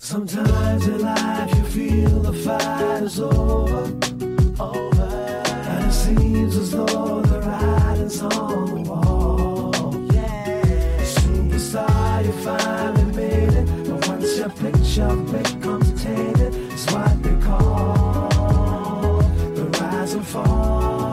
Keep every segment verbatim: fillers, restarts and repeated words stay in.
Sometimes in life you feel the fight is over, over, and it seems as though the writing's on the wall. Yeah, superstar, you finally made it, but once your picture becomes tainted, it's what they call the rise and fall.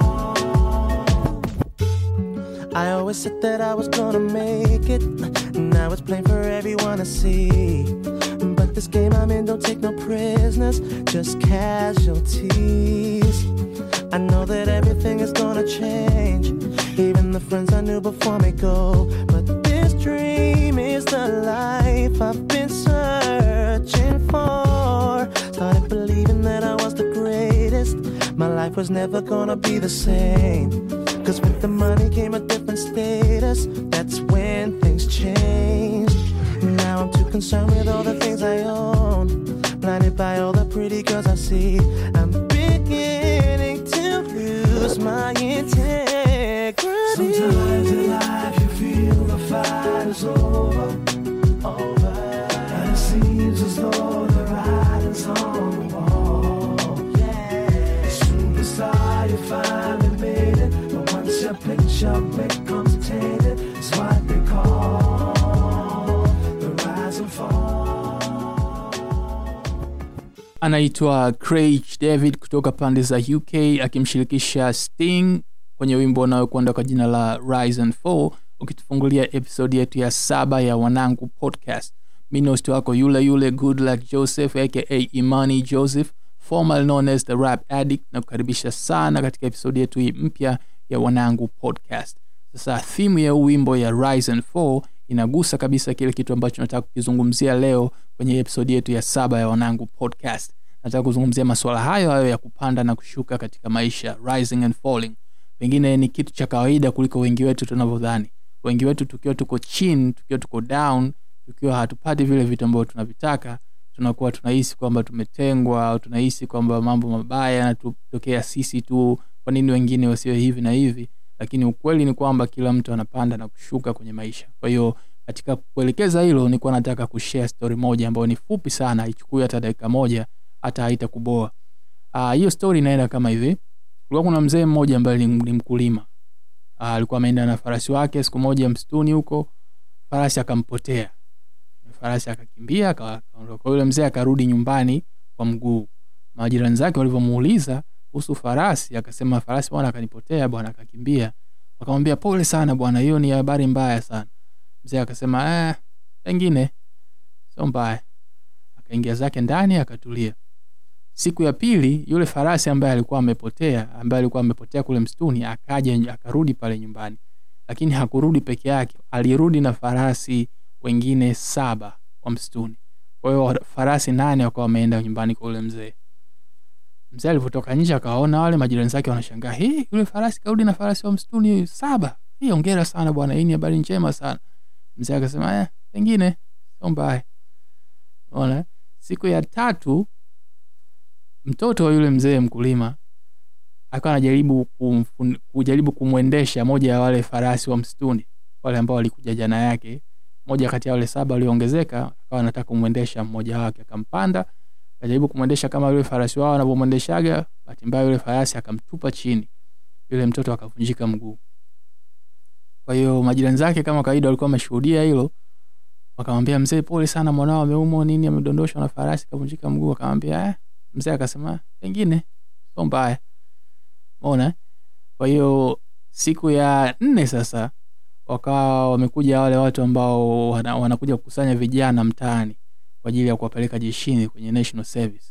I always said that I was gonna make it, now it's plain for everyone to see. But this game I'm in don't take no prisoners, just casualties. I know that everything is gonna change, even the friends I knew before me go. But this dream is the life I've been searching for. Started believing that I was the greatest, my life was never gonna be the same. Cause with the money came a different status, that's when things changed. Now I'm too concerned with all the things I own, blinded by all the pretty girls I see. I'm beginning to lose my integrity. Sometimes in life you feel the fight is over, over, and it seems as though the writing's on the wall. Yeah, superstar, you finally made it, but once your picture becomes tainted, it's what they call the rise and fall. Anaitwa Craig David kutoka pande za U K akimshirikisha Sting kwenye wimbo unaokwenda kwa jina la Rise and Fall, ukitufungulia episode yetu ya saba ya Wanangu Podcast. Mimi host wako yule yule Good Luck Joseph aka Imani Joseph, formerly known as the Rap Addict, na kukaribisha sana katika episode yetu hii mpya ya Wanangu Podcast. Sasa theme ya wimbo ya Rise and Fall inagusa kabisa kile kitu ambacho nataka kukizungumzia leo kwenye episode yetu ya saba ya Wanangu Podcast. Nataka kuzungumzia masuala hayo hayo ya kupanda na kushuka katika maisha, rising and falling. Pengine ni kitu cha kawaida kuliko wengi wetu tunavyodhani. Wengi wetu tukiwa tuko chini, tukiwa tuko down, tukiwa hatupati vile vitu ambavyo tunavitaka, tunakuwa tunahisi kwamba tumetengwa au tunahisi kwamba mambo mabaya yanatokea sisi tu, kwa nini wengine wasiwe hivi na hivi. Lakini ukweli ni kwamba kila mtu anapanda na kushuka kwenye maisha. Kwa hiyo katika kuelekeza hilo nilikuwa nataka kushare story moja ambayo ni fupi sana, haichukui hata dakika moja, hata haitakuboa. Ah, hiyo story inaenda kama hivi. Kulikuwa kuna mzee mmoja ambaye ni mkulima. Ah, alikuwa ameenda na farasi wake siku moja msituni huko, farasi akampotea. Farasi akakimbia akaondoka. Yule mzee akarudi nyumbani kwa mguu. Majirani zake walivyomuuliza kuhusu farasi, akasema farasi bwana akanipotea bwana, akakimbia. Wakamwambia pole sana bwana, hiyo ni habari mbaya sana. Mzee akasema eh, pengine sio mbaya. Akaingia zake ndani akatulia. Siku ya pili yule farasi ambaye alikuwa amepotea, ambaye alikuwa amepotea kule msituni, akaja akarudi pale nyumbani. Lakini hakurudi peke yake, alirudi na farasi wengine saba wa msituni. Kwa hiyo farasi nane wakawa wameenda nyumbani kwa yule mzee. Mzee alipotoka nje akaona wale majirani zake wanashangaa, "Hii yule farasi karudi na farasi wa msituni saba. Hii hongera sana bwana, hii ni habari njema sana." Mzee akasema, "Eh, pengine sio mbaya." Unaona? Siku ya tatu mtoto wa yule mzee mkulima akawa anajaribu kujaribu kumuendesha moja ya wale farasi wa msituni, wale ambao walikuja jana yake. Moja kati ya wale saba walioongezeka akawa anataka kumuendesha mmoja wake, akampanda, akajaribu kumuendesha kama yule farasi wao anavyomwendeshaga. Bahati mbaya yule farasi akamtupa chini. Yule mtoto akavunjika mguu. Kwa hiyo majirani zake kama kawaida walikuwa wameshuhudia hilo. Wakamwambia mzee, pole sana mwanao ameumwa nini, amedondoshwa na farasi kavunjika mguu. Akamwambia eh. Mzee akasema pengine sio mbaya. Umeona? Kwa hiyo siku ya nne sasa wakawa wamekuja wale watu ambao wanakuja kukusanya vijana mtaani kwa ajili ya kuwapeleka jeshini kwenye national service.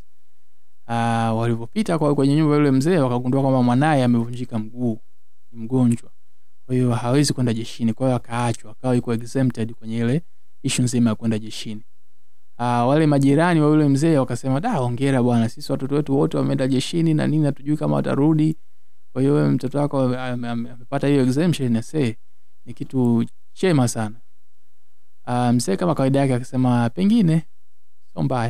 Ah, uh, walipopita kwa kwenye nyumba yule mzee wakagundua kwamba mwanae amevunjika mguu, ni mgonjwa. Kwa hiyo hawezi kwenda jeshini, kwa hiyo akaachwa, akawa yuko exempted kwenye ile issue nzima ya kwenda jeshini. Ah, uh, wale majirani wa yule mzee wakasema, "Da, hongera bwana, sisi watoto wetu wote wameenda jeshini na nini, hatujui kama watarudi. Kwa hiyo wewe mtoto wako amepata hiyo exemption na say ni kitu chema sana." Ah, uh, mzee kama kawaida yake akasema pengine sio mbaya.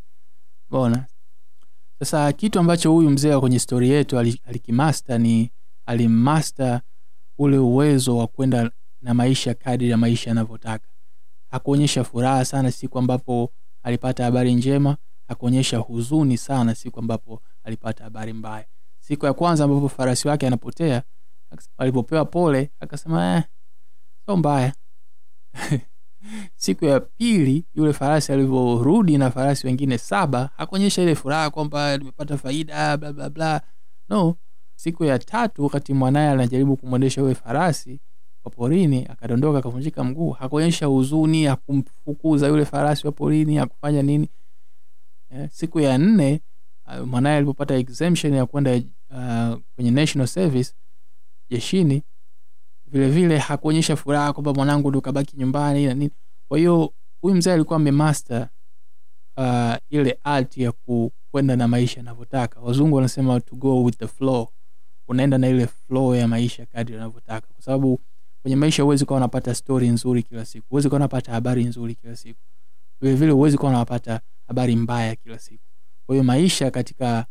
Bona. Sasa kitu ambacho huyu mzee kwenye story yetu alikimaster ni alimaster ule uwezo wa kwenda na maisha kadri ya maisha yanavyotaka. Hakuonyesha furaha sana siku ambapo alipata habari njema, akaonyesha huzuni sana siku ambapo alipata habari mbaya. Siku ya kwanza ambapo farasi wake anapotea, alipopewa pole akasema eh, sio mbaya. Siku ya pili yule farasi alivorudi na farasi wengine saba, hakuonyesha ile furaha kwamba nimepata faida bla bla bla. No, siku ya tatu wakati mwanae anajaribu kumwendesha yule farasi wa porini, akadondoka akavunjika mguu, hakuonyesha huzuni, hakumfukuza yule farasi wa porini, hakufanya nini. Yeah, siku ya nne mwanae alipopata exemption ya kwenda uh, kwenye national service jeshini, vile vile hakuonyesha furaha kwamba mwanangu ndo kabaki nyumbani na nini. Kwa hiyo huyu mzee alikuwa amemaster uh, ile art ya kwenda na maisha yanavyotaka. Wazungu wanasema to go with the flow. Unaenda na ile flow ya maisha kadri unavyotaka, kwa sababu kwenye maisha huwezi kuwa unapata story nzuri kila siku, huwezi kuwa unapata habari nzuri kila siku, vile vile huwezi kuwa unapata habari mbaya kila siku. Kwa hiyo maisha katika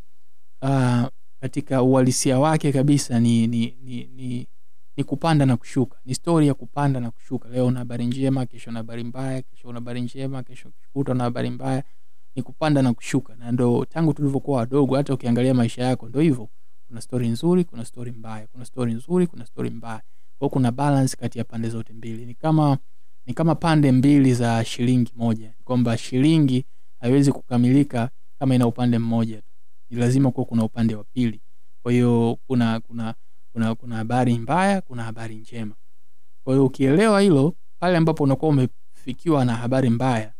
uh, katika uhalisia wake kabisa ni ni ni, ni ni kupanda na kushuka. Ni story ya kupanda na kushuka. Leo una habari njema, kesho una habari mbaya, kesho una habari njema, kesho kutwa una habari mbaya. Ni kupanda na kushuka. Na ndo tangu tulivyokuwa wadogo, hata ukiangalia maisha yako ndio hivyo. Kuna story nzuri, kuna story mbaya. Kuna story nzuri, kuna story mbaya. Kwa kuna balance kati ya pande zote mbili. Ni kama ni kama pande mbili za shilingi moja. Kwamba shilingi haiwezi kukamilika kama ina upande mmoja. Ni lazima kuwa kuna upande wa pili. Kwa hiyo kuna kuna kuna kuna habari mbaya, kuna habari njema. Kwa hiyo ukielewa hilo, pale ambapo unakuwa umefikiwa na habari mbaya,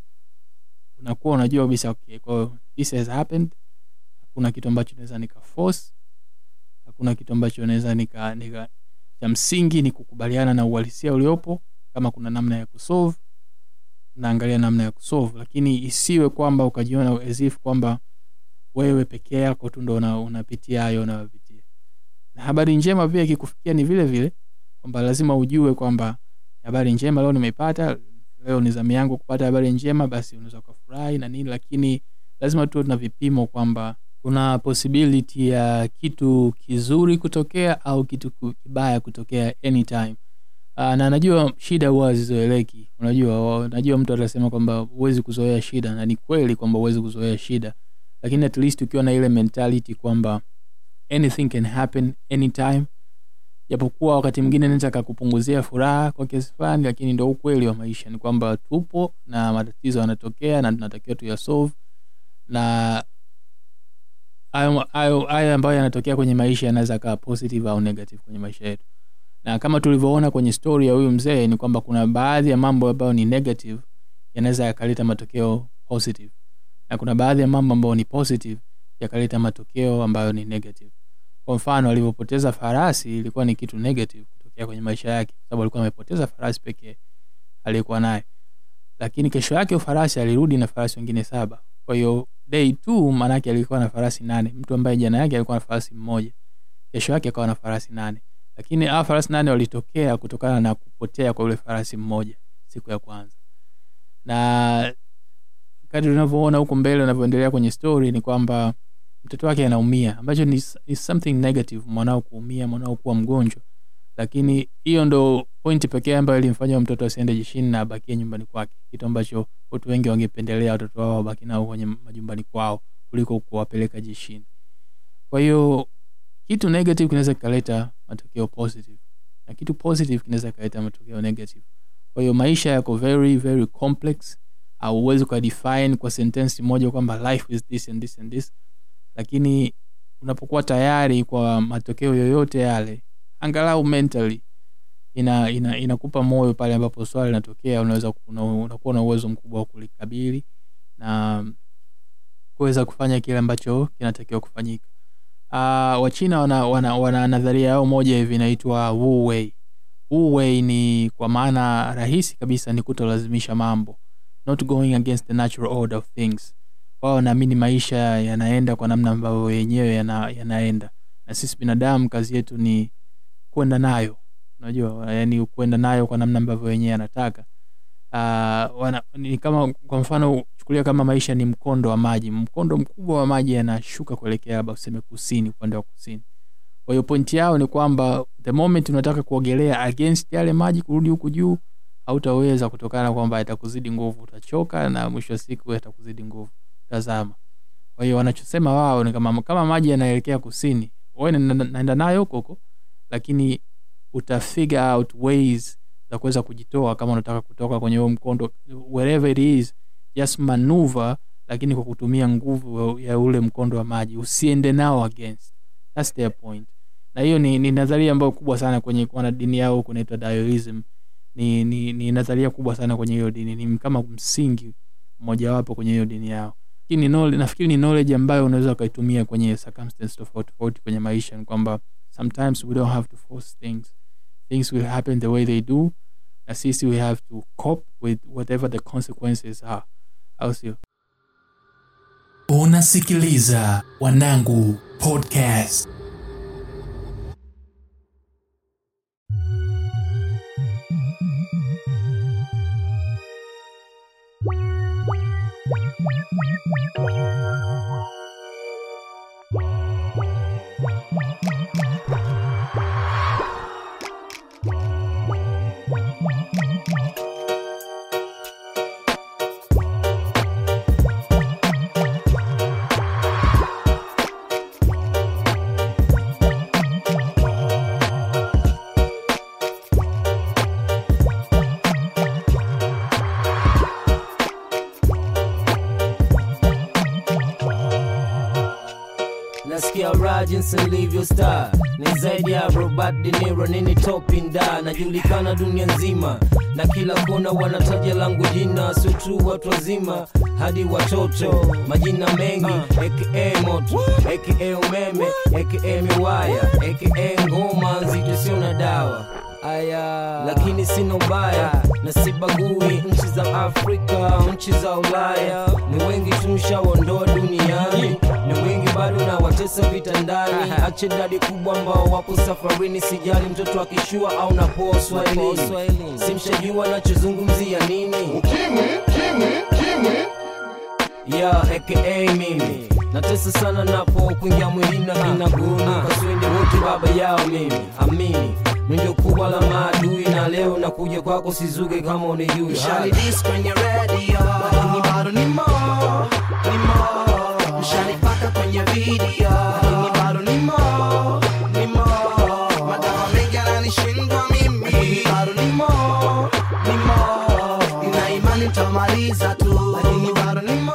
unakuwa unajua kabisa okay, kwa hiyo this has happened. Hakuna kitu ambacho naweza nika force, hakuna kitu ambacho naweza nika nika cha msingi ni kukubaliana na uhalisia uliopo. Kama kuna namna ya kusolve, naangalia namna ya kusolve, lakini isiwe kwamba ukajiona as if kwamba wewe peke yako tu ndo unapitia hayo na unapitia. Na habari njema pia ikikufikia ni vile vile kwamba lazima ujue kwamba habari njema leo nimeipata, leo ni zamu yangu kupata habari njema, basi unaweza kufurahi na nini, lakini lazima tuwe na vipimo kwamba kuna possibility ya kitu kizuri kutokea au kitu kibaya kutokea anytime. Uh, na najua shida huwa hazizoeleki. Unajua najua mtu atasema kwamba huwezi kuzoea shida, na ni kweli kwamba huwezi kuzoea shida, lakini at least ukiwa na ile mentality kwamba anything can happen anytime, japokuwa wakati mwingine inaweza kukupunguzia furaha kwa kiasi fulani, lakini ndio ukweli wa maisha ni kwamba tupo na matatizo yanatokea na tunatakiwa tu ya solve. Na hayo hayo ambayo yanatokea kwenye maisha yanaweza kuwa positive au negative kwenye maisha yetu. Na kama tulivyoona kwenye story ya huyu mzee ni kwamba kuna baadhi ya mambo ambayo ni negative yanaweza yakaleta matokeo positive, na kuna baadhi ya mambo ambayo ni positive yakaleta matokeo ambayo ni negative. Kwa mfano alipopoteza farasi ilikuwa ni kitu negative kutokea kwenye maisha yake, sababu alikuwa amepoteza farasi pekee alikuwa naye, lakini kesho yake farasi alirudi na farasi wengine saba. Kwa hiyo day two maana yake alikuwa na farasi nane. Mtu ambaye jana yake alikuwa na farasi mmoja, kesho yake akawa na farasi nane. Lakini hao farasi nane walitokea kutokana na kupotea kwa yule farasi mmoja siku ya kwanza. Na kadri unavyoona huko mbele unavyoendelea kwenye story ni kwamba mtoto wake anaumia, ambacho ni is something negative, mwanao kuumia, mwanao kuwa mgonjwa. Lakini hiyo ndo point pekee ambayo ilimfanya mtoto asiende jeshini na abakie nyumbani kwake, kitu ambacho watu wengi wangependelea watoto wao wabaki nao kwenye majumbani kwao kuliko kuwapeleka jeshini. Kwa hiyo kitu negative kinaweza kuleta matokeo positive, na kitu positive kinaweza kuleta matokeo negative. Kwa hiyo maisha yako very very complex, au uweze ku define kwa sentence moja kwamba life is this and this and this. Lakini unapokuwa tayari kwa matokeo yoyote yale, angalau mentally ina ina inakupa moyo pale ambapo swali linatokea, unaweza unakuwa na uwezo mkubwa wa kulikabili na kuweza kufanya kile ambacho kinatakiwa kufanyika. Ah uh, Wachina wana, wana wana nadharia yao moja hivi inaitwa Wu Wei. Wu Wei ni kwa maana rahisi kabisa ni kutolazimisha mambo, not going against the natural order of things. Wao naamini maisha yanaenda kwa namna ambayo yenyewe yana, yanaenda, na sisi binadamu kazi yetu ni kwenda nayo. Unajua, yani kwenda nayo kwa namna ambavyo yenyewe anataka. Ah uh, wana ni kama kwa mfano chukulia kama maisha ni mkondo wa maji. Mkondo mkubwa wa maji yanashuka kuelekea labda useme kusini, upande wa kusini. Kwa hiyo point yao ni kwamba the moment unataka kuogelea against yale maji kurudi huku juu, hautaweza kutokana kwamba itakuzidi nguvu, utachoka na mwisho siku itakuzidi nguvu, tazama. Kwa hiyo wanachosema wao ni kama kama maji yanaelekea kusini, wewe naenda nayo huko huko, lakini uta figure out ways za kuweza kujitoa kama unataka kutoka kwenye huo mkondo, wherever it is, just maneuver, lakini kwa kutumia nguvu ya ule mkondo wa maji, usiende nao against. That's their point. Na hiyo ni, ni nadharia ambayo kubwa sana kwenye kwa dini yao kunaitwa Daoism. Ni, ni ni nadharia kubwa sana kwenye hiyo dini, ni kama msingi mmoja wapo kwenye hiyo dini yao. Lakini knowledge, nafikiri ni knowledge ambayo unaweza ukaitumia kwenye circumstances tofauti tofauti kwenye maisha, ni kwamba sometimes we don't have to force things. Things will happen the way they do. Na sisi we have to cope with whatever the consequences are. Au sio? Unasikiliza Wanangu Podcast. Nasikia Rajins and leave your star. Ni zaidi ya Robert De Niro, nini topinda. Najulikana dunia nzima, na kila kona wanataja langu jina. Sio tu watu wazima, hadi watoto. Majina mengi, aka moto, aka umeme, aka miwaya, aka ngoma nzito sio na dawa. Aya, lakini sina ubaya, na sibagui nchi za Afrika, nchi za Ulaya. Ni wengi tumshaondoa duniani, ni wengi bado na watesa vitandani. Ache dadi kubwa ambao wapo safarini, sijali mtoto akishua au napoa Swahili. Simshajua nachozungumzia nini. Ukimwi, kimwi, kimwi. Yeah, aka mimi natesa sana napo kuingia mwilini na kinaguni. Kaswende wote baba yao mimi, amini ndio kubwa la maadui, na leo nakuja kwako sizuge kama unijui. Shali disc kwenye radio, lakini bado ni mo, ni mo. Shali paka kwenye video, lakini bado ni mo, ni mo. Madawa mengi yananishindwa mimi, lakini bado ni mo, ni mo. Nina imani nitamaliza tu, lakini bado ni mo.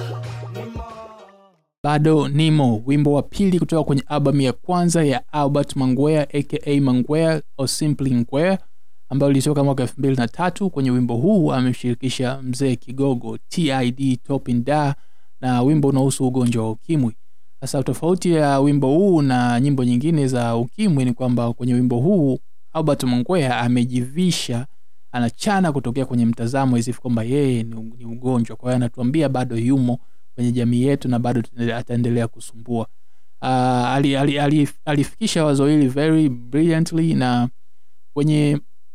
Bado Nimo, wimbo wa pili kutoka kwenye album ya kwanza ya Albert Mangwea aka Mangwea au Simply Ngwea, ambayo ilitoka mwaka elfu mbili na tatu. Kwenye wimbo huu amemshirikisha Mzee Kigogo T I D Topinda, na wimbo unahusu ugonjwa wa ukimwi. Sasa tofauti ya wimbo huu na nyimbo nyingine za ukimwi ni kwamba kwenye wimbo huu Albert Mangwea amejivisha, anachana kutokea kwenye mtazamo isifu kwamba yeye ni ugonjwa. Kwa hiyo anatuambia bado yumo kwenye jamii yetu na bado ataendelea kusumbua. Uh, ali, ali, ali, alifikisha wazo hili very brilliantly, na kwenye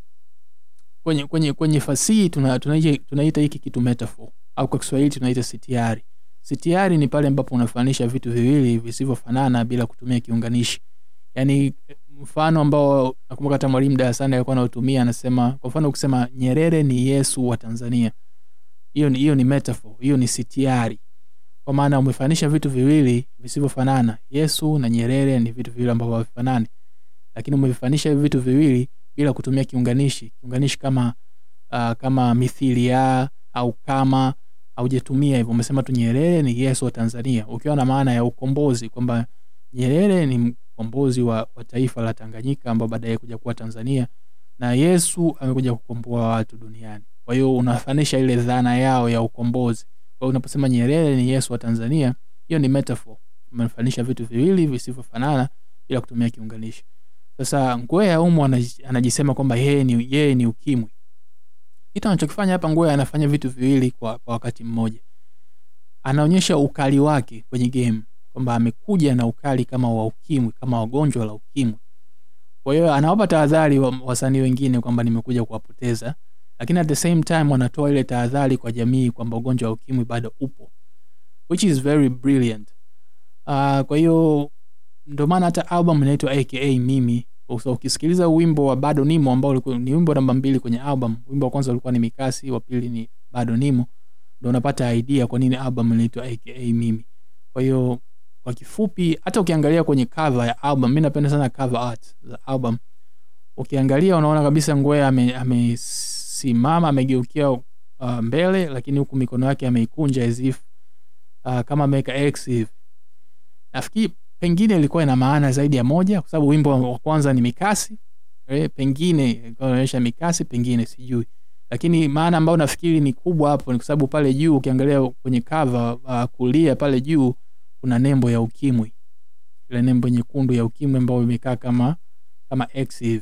kwenye kwenye kwenye fasihi tuna tunaita tunaita hiki kitu metaphor, au kwa Kiswahili tunaita sitiari. Sitiari ni pale ambapo unafanisha vitu viwili visivyofanana bila kutumia kiunganishi. Yaani mfano ambao nakumbuka hata mwalimu darasani alikuwa anatumia, anasema kwa mfano ukisema Nyerere ni Yesu wa Tanzania, hiyo ni hiyo ni metaphor, hiyo ni sitiari. Kwa maana umefanisha vitu viwili visivyofanana. Yesu na Nyerere ni vitu viwili ambavyo havifanani, lakini umevifanisha vitu viwili bila kutumia kiunganishi. Kiunganishi kama uh, kama mithili ya au kama haujatumia hivyo, umesema tu Nyerere ni Yesu wa Tanzania, ukiwa na maana ya ukombozi, kwamba Nyerere ni mkombozi wa, wa taifa la Tanganyika ambao baadaye kuja kuwa Tanzania, na Yesu amekuja kukomboa watu duniani. Kwa hiyo unafanisha ile dhana yao ya ukombozi. Kwa unaposema Nyerere ni Yesu wa Tanzania, hiyo ni metaphor. Umefanisha vitu viwili visivyofanana bila kutumia kiunganishi. Sasa Ngwea humo anajisema kwamba yeye ni yeye ni ukimwi. Kitu anachokifanya hapa Ngwea, anafanya vitu viwili kwa, kwa wakati mmoja. Anaonyesha ukali wake kwenye game, kwamba amekuja na ukali kama wa ukimwi, kama wagonjwa la ukimwi. Kwa hiyo anawapa tahadhari wasanii wengine kwamba nimekuja kuwapoteza, lakini at the same time wanatoa ile tahadhari kwa jamii kwamba ugonjwa wa ukimwi bado upo, which is very brilliant. Uh, kwa hiyo ndio maana hata album inaitwa aka Mimi, So ukisikiliza wimbo wa Bado Nimo ambao ulikuwa ni wimbo namba mbili kwenye album, wimbo wa kwanza ulikuwa ni Mikasi, wa pili ni Bado Nimo, ndio unapata idea kwa nini album inaitwa A K A Mimi. Kwa hiyo kwa kifupi, hata ukiangalia kwenye cover ya album, mimi napenda sana cover art za album. Ukiangalia unaona kabisa Ngwea amesimama, ame amegeukia uh, mbele, lakini huku mikono yake ameikunja as if uh, kama ameweka X hivi. Nafikiri pengine ilikuwa ina maana zaidi ya moja, kwa sababu wimbo wa kwanza ni Mikasi, eh, pengine inaonyesha Mikasi, pengine sijui. Lakini maana ambayo nafikiri ni kubwa hapo ni kwa sababu pale juu ukiangalia kwenye cover uh, kulia pale juu kuna nembo ya ukimwi. Ile nembo nyekundu ya ukimwi ambayo imekaa kama kama X hivi.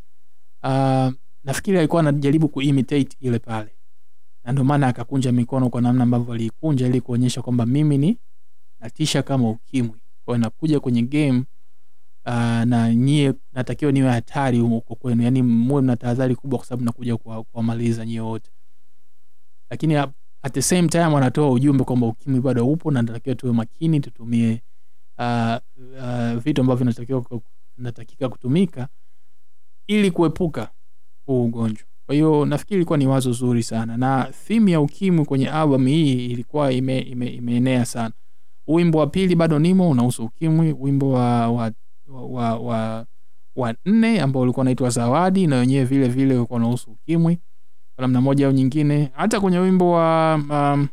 Uh, nafikiri alikuwa anajaribu kuimitate ile pale. Na ndio maana akakunja mikono kwa namna ambavyo alikunja ili kuonyesha kwamba mimi ni natisha kama ukimwi. Kwa hiyo nakuja kwenye game uh, na nyie natakiwa niwe hatari huko kwenu. Yaani muwe mna tahadhari kubwa kwa sababu nakuja kuwamaliza nyie wote. Lakini at the same time wanatoa ujumbe kwamba ukimwi bado upo na natakiwa tuwe makini, tutumie uh, uh, vitu ambavyo vinatakiwa natakika kutumika ili kuepuka huu ugonjwa. Kwa hiyo nafikiri ilikuwa ni wazo zuri sana, na theme ya ukimwi kwenye album hii ilikuwa ime, ime, imeenea sana. Wimbo wa pili Bado Nimo unahusu ukimwi, wimbo wa wa wa wa, wa nne ambao ulikuwa unaitwa Zawadi na wenyewe vile vile ulikuwa unahusu ukimwi kwa namna moja au nyingine. Hata kwenye wimbo wa um,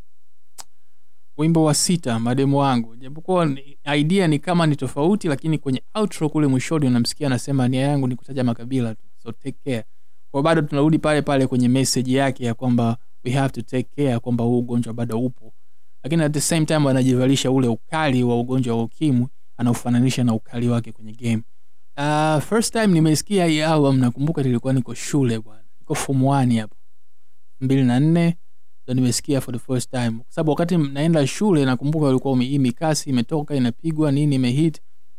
wimbo wa sita Mademu Wangu, japokuwa idea ni kama ni tofauti, lakini kwenye outro kule mwishoni unamsikia anasema nia yangu ni kutaja makabila tu, so take care. Kwa bado tunarudi pale pale kwenye message yake ya kwamba we have to take care, kwamba huu ugonjwa bado upo, lakini at the same time anajivalisha ule ukali wa ugonjwa wa ukimwi, anaufananisha na ukali wake kwenye game. Uh, first time nimesikia hii album nakumbuka nilikuwa niko shule bwana, niko form one hapo mbili na nne ndio nimesikia for the first time, kwa sababu wakati naenda shule nakumbuka ilikuwa hii Mikasi imetoka inapigwa nini imehit,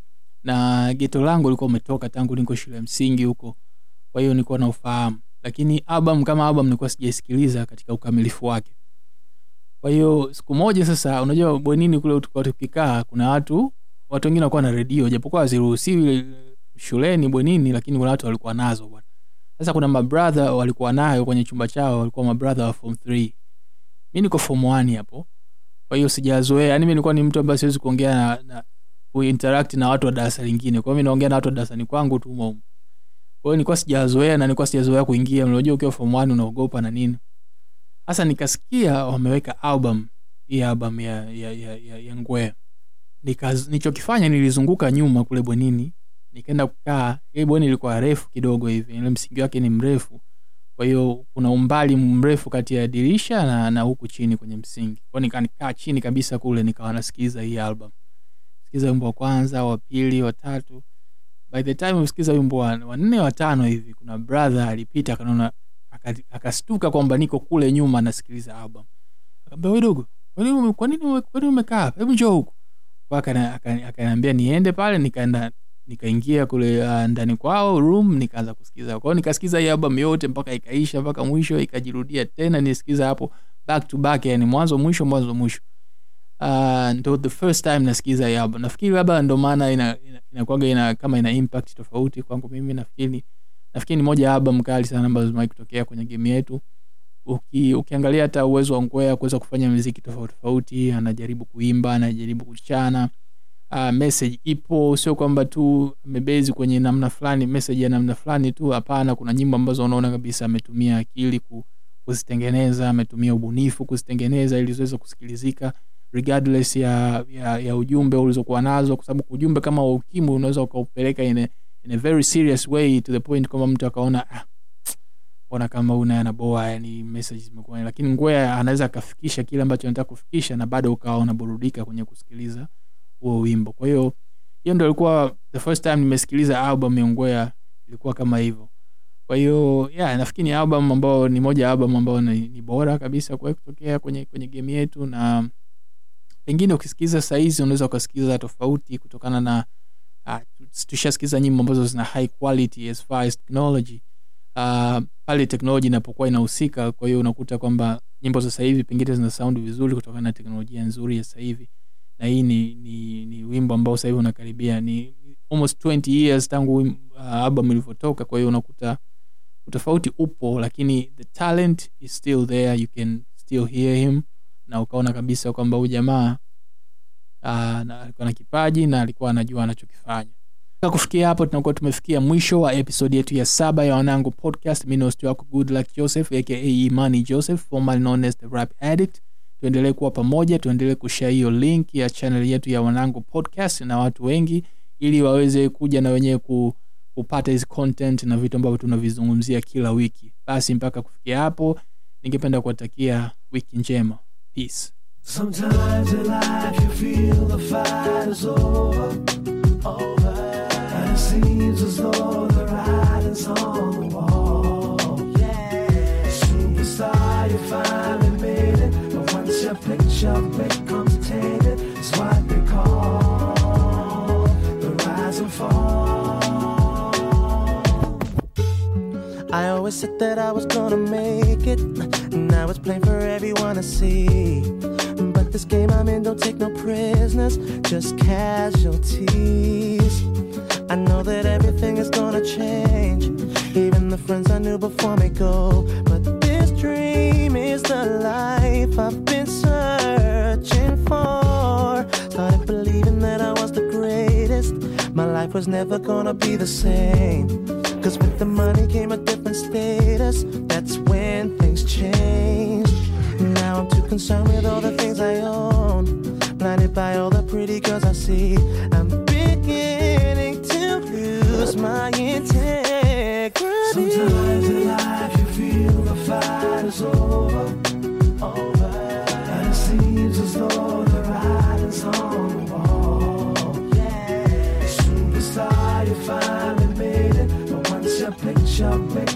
na geto langu lilikuwa umetoka tangu niko shule msingi huko, kwa hiyo nilikuwa na ufahamu, lakini album kama album nilikuwa sijaisikiliza katika ukamilifu wake. Kwa hiyo siku moja sasa, unajua bwenini kule tulikuwa tukikaa, kuna watu watu wengine walikuwa na radio, japokuwa haziruhusiwi shuleni bwenini, lakini kuna watu walikuwa nazo bwana. Sasa kuna mabrother walikuwa nayo kwenye chumba chao, walikuwa mabrother wa form three. Mimi niko form one hapo. Kwa hiyo sijazoea, yani mimi nilikuwa ni mtu ambaye siwezi kuongea na, na kuinteract na watu wa darasa lingine. Kwa hiyo mimi naongea na watu wa darasani kwangu tu humo. Kwa hiyo nilikuwa sijazoea na nilikuwa sijazoea kuingia. Unajua ukiwa form one unaogopa na nini. Sasa nikasikia wameweka album, hii album ya ya ya, ya, ya Ngwea. Nikaz nilichokifanya nilizunguka nyuma kule bwenini, nikaenda kukaa. Ile bweni ilikuwa refu kidogo hivi, ile msingi wake ni mrefu. Kwa hiyo kuna umbali mrefu kati ya dirisha na, na huku chini kwenye msingi. Kwa hiyo nikakaa chini kabisa kule, nikawa nasikiliza hii album. Sikiza wimbo wa kwanza, wa pili, wa tatu. By the time usikiza wimbo wa nne wa tano hivi, kuna brother alipita akanaona, akastuka kwamba niko kule nyuma nasikiliza album. Akamwambia wewe dogo, kwa nini kwa nini kwa nini umekaa? Hebu njoo huko. Kwa akaniambia niende pale, nikaenda nikaingia kule uh, ndani kwao room, nikaanza kusikiza. Kwa hiyo nikasikiza hii album yote mpaka ikaisha, mpaka mwisho ikajirudia tena, nisikiza hapo back to back, yani mwanzo mwisho mwanzo mwisho. Uh, ndo the first time nasikiza hii album. Nafikiri labda ndo maana ina inakuwa ina, ina kama ina impact tofauti kwangu mimi. Nafikiri nafikiri ni moja album kali sana ambazo zimewahi kutokea kwenye game yetu. Uki, ukiangalia hata uwezo wa Ngwea kuweza kufanya muziki tofauti tofauti, anajaribu kuimba, anajaribu kuchana. Uh, message ipo, sio kwamba tu amebezi kwenye namna fulani, message ya namna fulani tu, hapana. Kuna nyimbo ambazo unaona kabisa ametumia akili kuzitengeneza, ametumia ubunifu kuzitengeneza ili ziweze kusikilizika regardless ya ya, ya ujumbe ulizokuwa nazo, kwa sababu ujumbe kama wa ukimwi unaweza ukaupeleka in a, in a very serious way to the point kama mtu akaona ah, ona kama una anaboa, yani message zimekuwa, lakini Ngwea anaweza akafikisha kile ambacho anataka kufikisha na bado ukawa unaburudika kwenye kusikiliza huo wimbo. Kwa hiyo hiyo ndio ilikuwa the first time nimesikiliza album ya Ngwea, ilikuwa kama hivyo. Kwa hiyo yeah, nafikiri ni album ambayo ni moja album ambayo ni, ni bora kabisa kwa kutokea kwenye kwenye game yetu, na pengine ukisikiza saizi unaweza ukasikiza tofauti kutokana na uh, tushasikiza nyimbo ambazo zina high quality as far as technology. Uh, pale technology inapokuwa inahusika, kwa hiyo unakuta kwamba nyimbo za sasa hivi pengine zina sound vizuri kutokana na teknolojia nzuri ya sasa hivi. Na hii ni, ni, ni wimbo ambao sasa hivi unakaribia, ni almost twenty years tangu uh, album ilivyotoka. Kwa hiyo unakuta utofauti upo, lakini the talent is still there, you can still hear him, na ukaona kabisa kwamba huyu jamaa uh, alikuwa na kipaji na alikuwa anajua anachokifanya. Kwa kufikia hapo tunakuwa tumefikia mwisho wa episode yetu ya saba ya Wanangu Podcast. Mimi ni host wako Good Luck Joseph aka Imani Joseph, formerly known as the Rap Addict. Tuendelee kuwa pamoja, tuendelee kushare hiyo link ya channel yetu ya Wanangu Podcast na watu wengi, ili waweze kuja na wenyewe ku, kupata hizo content na vitu ambavyo tunavizungumzia kila wiki. Basi mpaka kufikia hapo, ningependa kuwatakia wiki njema. Peace. Sometimes in life you feel the fight is over, over, and it seems as though the writing's on the wall. Yeah, superstar, you finally made it, but once your picture becomes tainted, it's what they call the rise and fall. I always said that I was gonna make it, now it's plain for everyone to see. But this game I'm in don't take no prisoners, just casualties. I know that everything is gonna change, even the friends I knew before me go. But this dream is the life I've been searching for. Started believing that I was the greatest, my life was never gonna be the same. Cause with the money came a different status, that's when things changed. Now I'm too concerned with all the things I own, blinded by all the pretty girls I see. I'm beginning to lose my integrity. Sometimes in life you feel the fight is over, over, and it seems as though the writing's on the wall. Yeah, superstar, you finally made it, but once your picture becomes